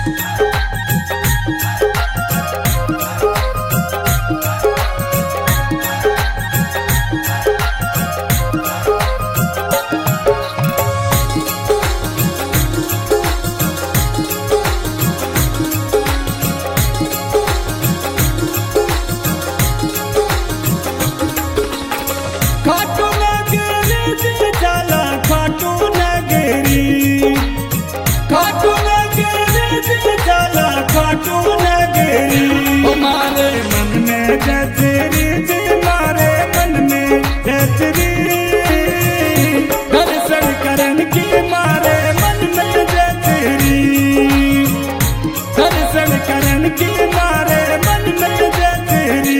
खाटू नगरी जाला खाटू नगरी, खाटू नगरी जाला खाटू नगरी। हमारे मन में जजरी जी, हमारे मन में जजरी, दर्शन करन की मारे मन में जजरी, दर्शन करन की मारे मन में जजरी।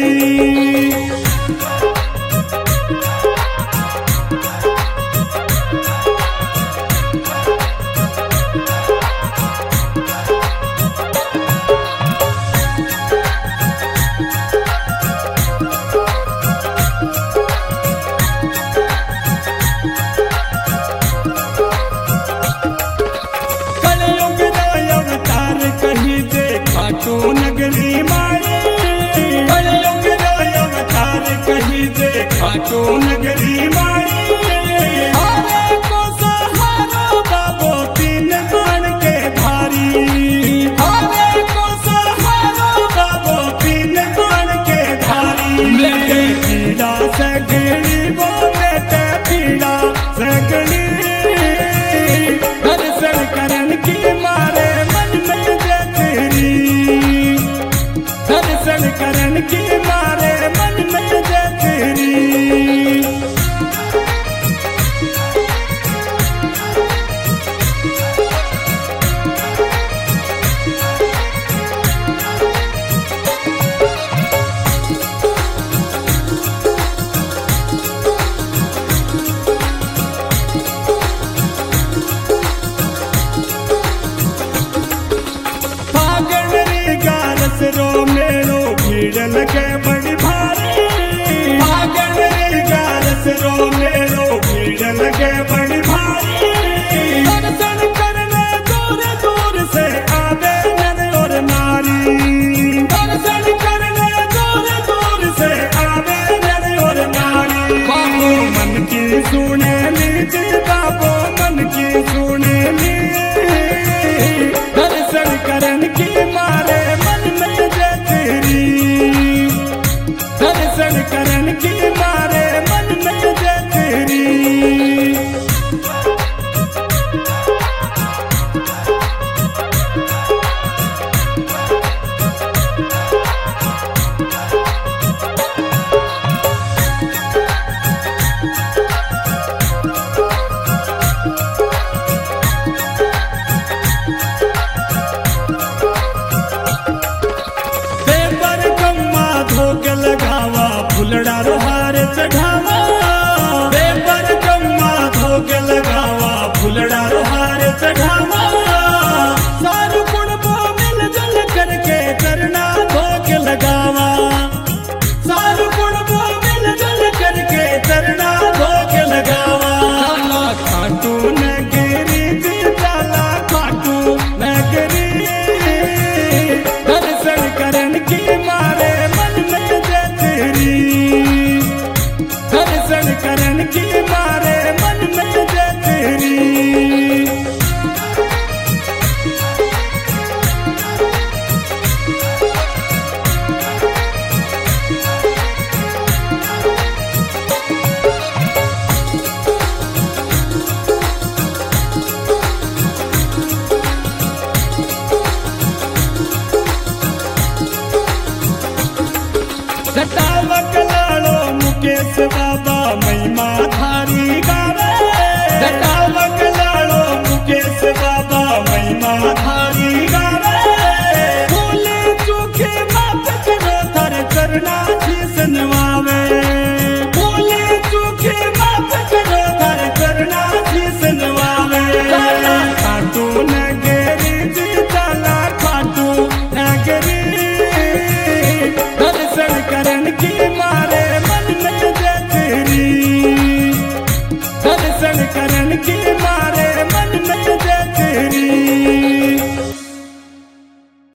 कहीं दे खाटू नगरी माए, कलयुग अवतार कहीं दे खाटू नगरी माए। हारे को सहारा बाबो तीन बाण के धारी, हारे को सहारा बाबो तीन बाण के धारी। लेते पीड़ा सगड़ी वो लेते पीड़ा सगड़ी, दर्शन करन की मारे मन में दर्शन करन की मारे मन में जजरी। रो मेरो भीड़ लगे बड़ी भारी, पागल रे गारस रो मेरो भीड़ लगे बड़ी भारी। दर्शन करने दूर दूर से आवे नर और नारी, दर्शन करने दूर दूर से आवे नर और नारी। बाबू मन की सुने लीजिए, बाबू मन की सुने ली, दर्शन करन की मारे दर्शन करन की मारे मन में जजरी। भोग लगावा फुलड़ा रोहार चढ़ावा, बेबर कम्मा भोग लगावा फुलड़ा रोहार चढ़ावा।